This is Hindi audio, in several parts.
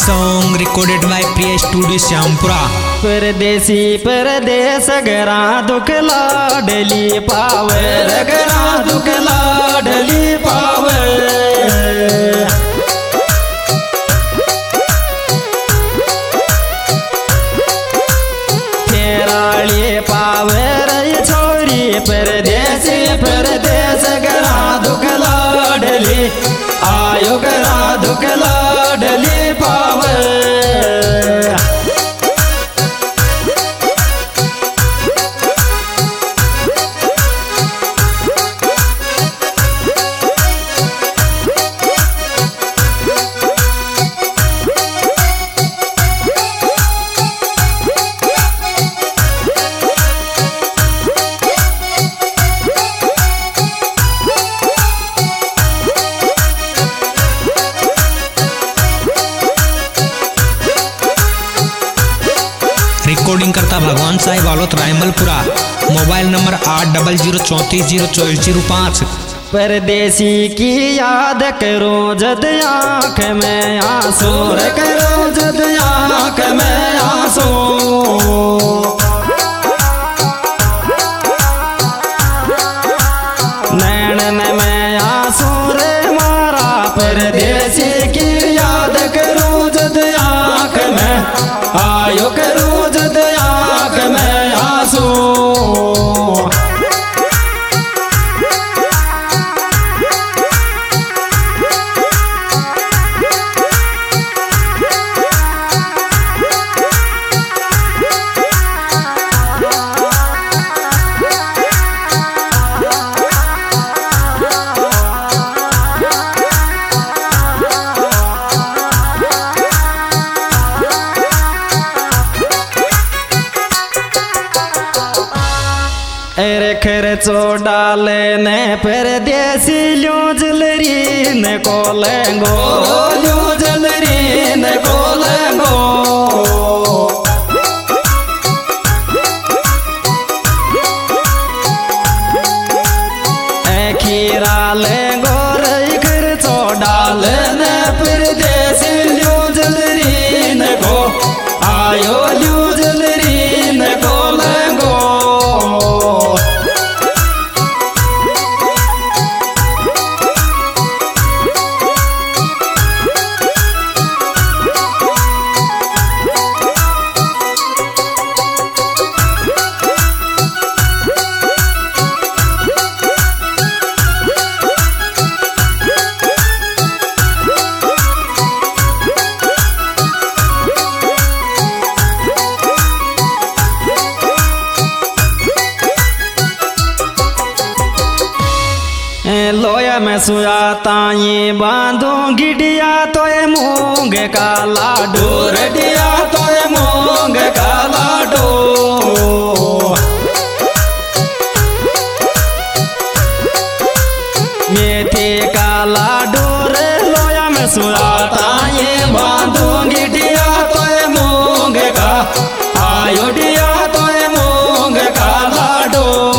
Song recorded by Priya Studio Syampura। परदेसी परदेस गरा दुख लाडली पावे, गरा दुख लाडली पावे। फेराली पावे रही छोरी परदेसी परदेस गरा दुख लाडली आयो, गरा दुख लाडली पावे। रिकॉर्डिंग करता भगवान साहिब आलोत रायमलपुरा। Mobile number 8034304005। परदेसी की याद करो जद आँख में आंसू, करो जद आँख में आंसू। नैन में आंसू रे मारा परदेसी की याद करो जद आँख में आयो, करो जद आँख में आंसू। अरे खर्चो डाले ने परदेसी ल्यो जलरी ने कोलेंगो, ल्यो जलरी ने कोलेंगो। खीरा लेंगो रही खर्चो डाले ने परदेसी ल्यो जलरी ने को आयो, ल्यो जलरी ने कोलेंगो। लोया में सुयाता ये बांधूं गिडिया तो ये मूंग का लाडू, रेडिया तो ये मूंग का लाडू। मेथी का लाडू रे लोया में सुयाता ये बांधूं गिडिया तो ये मूंग का आयो, डिया तो ये मूंग का लाडू।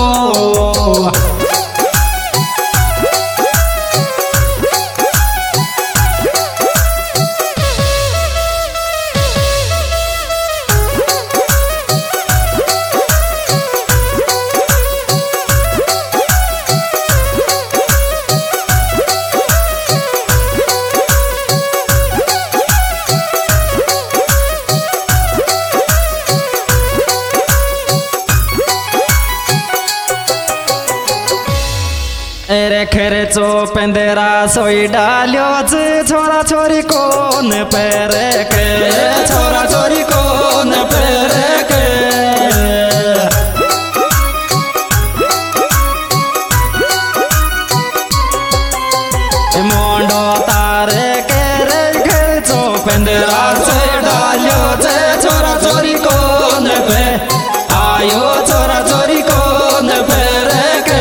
अरे खर्चो पंदरा सोई डालियो छोरा छोरी कोन पैरे के, छोरा छोरी कोन पैरे के। मोंडो तारे के रे खर्चो पंदरा सोई डालियो छोरा छोरी कोन पे आयो, छोरा छोरी कोन पैरे के।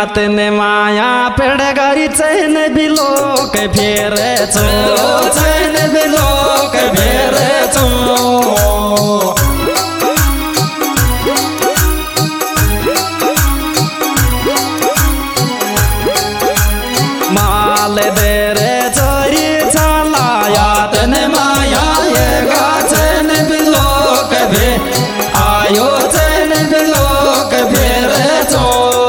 तने माया पेड़ गारी चैन बिलोक फेरे चो चैन बिलोक फेरे चो माल दे रे चोरी चलाया तने माया ये गा चैन बिलोक भे आयो चैन बिलोक फेरे चो।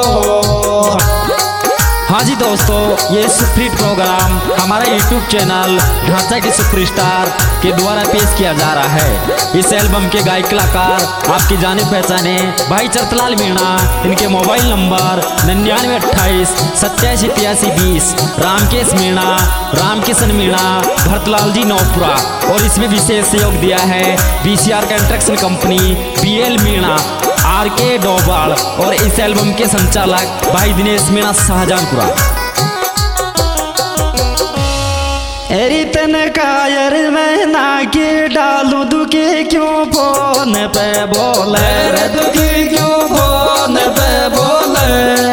हाँ जी दोस्तों, ये सुपरहिट प्रोग्राम हमारा यूट्यूब चैनल ढांचा की सुपरस्टार के द्वारा पेश किया जा रहा है। इस एल्बम के गायक कलाकार आपकी जाने पहचाने भाई चरतलाल मीणा, इनके मोबाइल नंबर 9928 878320, रामकेश मीणा, रामकिशन मीणा, भरतलाल जी नौपुरा। और इसमें विशेष सहयोग दिया है VCR construction company, BL Meena, RK Dobal और इस एल्बम के संचालक भाई दिनेश मीणा शाहजहानपुरा। एरी तन कायर में ना के डालू दुखी क्यों फोन पे बोले रे दुखी क्यों फोन पे बोले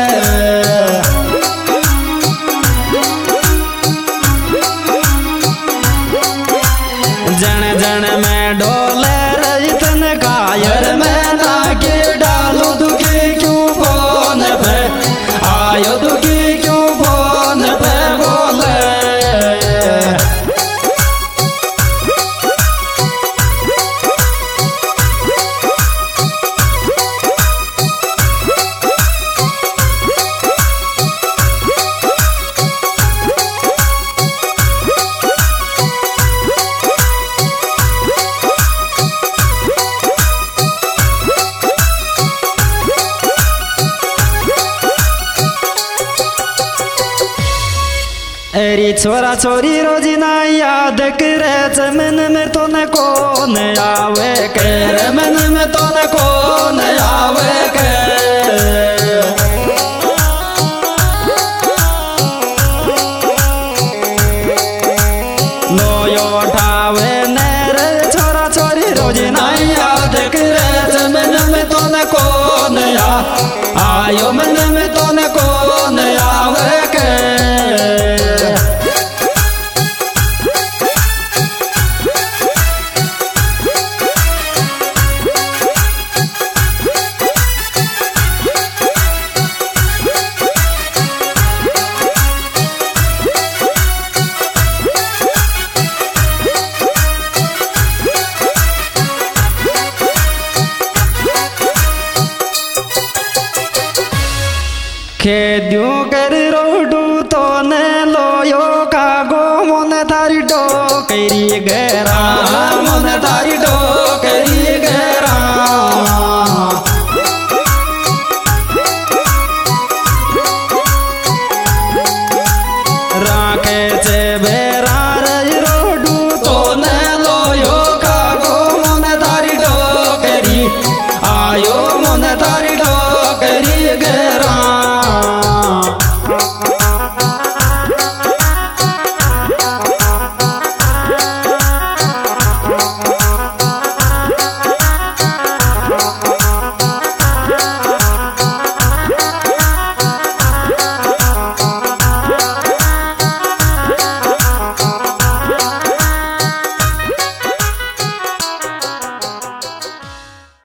जन जन में डोले रे तन कायर में ना के डालू दुखी क्यों फोन पे आयो दुखी क्यों फोन पे बोले। एरी छोरा छोरी रोजी ना याद करे मन में तो न कौन आवे के मन में तो न कौन आवे के लोयो उठावे नेरे छोरा छोरी रोजी ना याद करे मन में तो न कौन आयो मन में तो न कौन आवे के। खेद्यू कर रोडू तो ने लोयो कागो मन थारी डो करी गेरा मन थारी डो